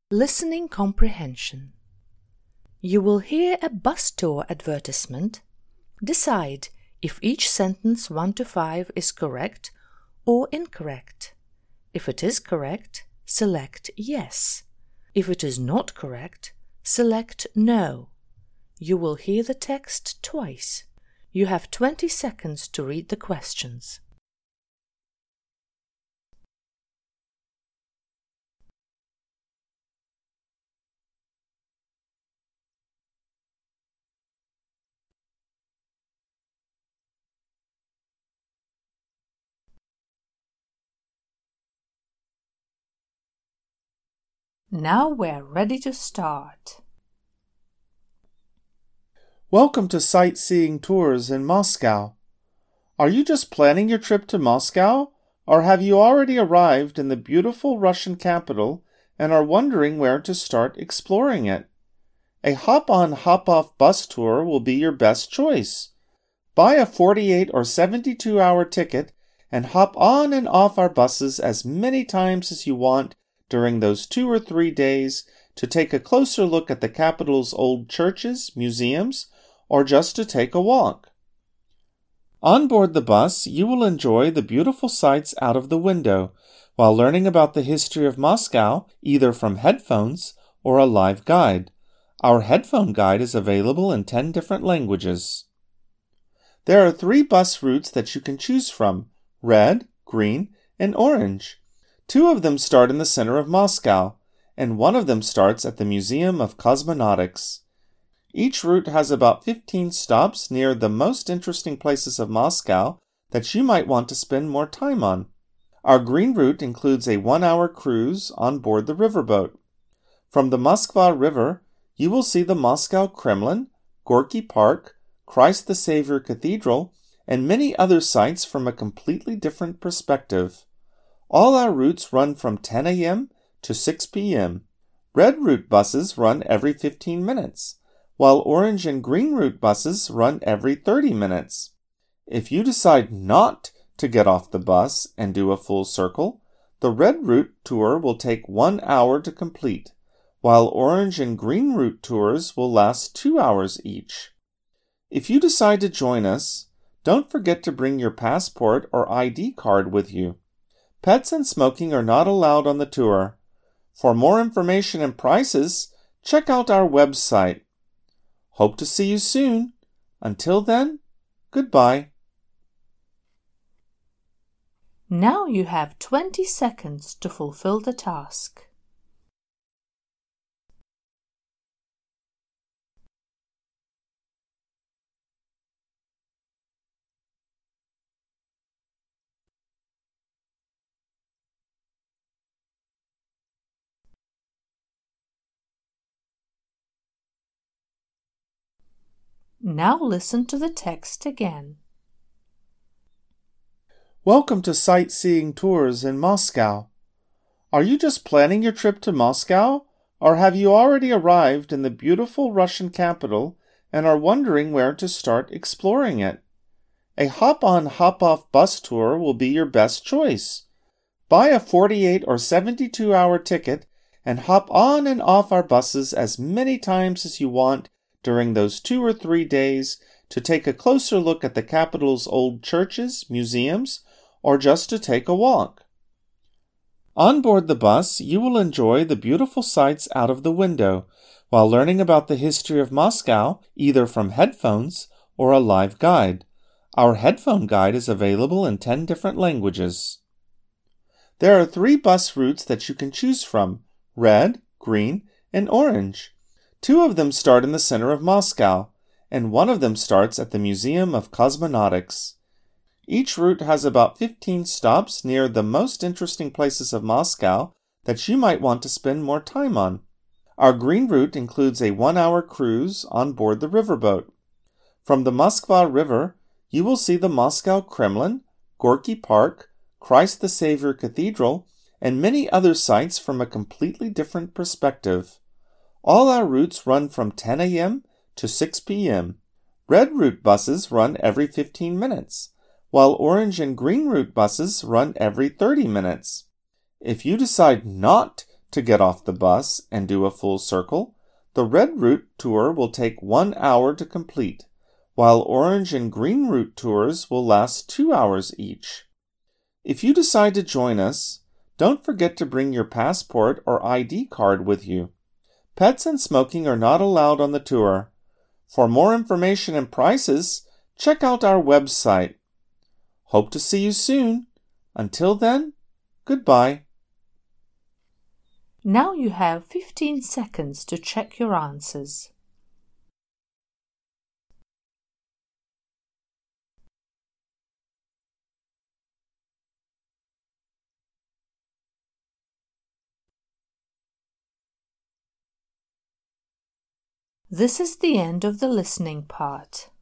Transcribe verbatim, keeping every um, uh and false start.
Listening comprehension. You will hear a bus tour advertisement. Decide if each sentence one to five is correct or incorrect. If it is correct, select yes. If it is not correct, select no. You will hear the text twice. You have twenty seconds to read the questions. Now we're ready to start. Welcome to Sightseeing Tours in Moscow. Are you just planning your trip to Moscow, or have you already arrived in the beautiful Russian capital and are wondering where to start exploring it? A hop-on, hop-off bus tour will be your best choice. Buy a forty-eight or seventy-two hour ticket and hop on and off our buses as many times as you want during those two or three days to take a closer look at the capital's old churches, museums, or just to take a walk. On board the bus, you will enjoy the beautiful sights out of the window while learning about the history of Moscow either from headphones or a live guide. Our headphone guide is available in ten different languages. There are three bus routes that you can choose from: red, green, and orange. Two of them start in the center of Moscow, and one of them starts at the Museum of Cosmonautics. Each route has about fifteen stops near the most interesting places of Moscow that you might want to spend more time on. Our green route includes a one-hour cruise on board the riverboat. From the Moskva River, you will see the Moscow Kremlin, Gorky Park, Christ the Savior Cathedral, and many other sites from a completely different perspective. All our routes run from ten a.m. to six p.m. Red route buses run every fifteen minutes, while orange and green route buses run every thirty minutes. If you decide not to get off the bus and do a full circle, the red route tour will take one hour to complete, while orange and green route tours will last two hours each. If you decide to join us, don't forget to bring your passport or I D card with you. Pets and smoking are not allowed on the tour. For more information and prices, check out our website. Hope to see you soon. Until then, goodbye. Now you have twenty seconds to fulfill the task. Now listen to the text again. Welcome to Sightseeing Tours in Moscow. Are you just planning your trip to Moscow, or have you already arrived in the beautiful Russian capital and are wondering where to start exploring it? A hop-on, hop-off bus tour will be your best choice. Buy a forty-eight or seventy-two hour ticket and hop on and off our buses as many times as you want during those two or three days to take a closer look at the capital's old churches, museums, or just to take a walk. On board the bus, you will enjoy the beautiful sights out of the window while learning about the history of Moscow either from headphones or a live guide. Our headphone guide is available in ten different languages. There are three bus routes that you can choose from: red, green, and orange. Two of them start in the center of Moscow, and one of them starts at the Museum of Cosmonautics. Each route has about fifteen stops near the most interesting places of Moscow that you might want to spend more time on. Our green route includes a one-hour cruise on board the riverboat. From the Moskva River, you will see the Moscow Kremlin, Gorky Park, Christ the Savior Cathedral, and many other sites from a completely different perspective. All our routes run from ten a.m. to six p.m. Red route buses run every fifteen minutes, while orange and green route buses run every thirty minutes. If you decide not to get off the bus and do a full circle, the red route tour will take one hour to complete, while orange and green route tours will last two hours each. If you decide to join us, don't forget to bring your passport or I D card with you. Pets and smoking are not allowed on the tour. For more information and prices, check out our website. Hope to see you soon. Until then, goodbye. Now you have fifteen seconds to check your answers. This is the end of the listening part.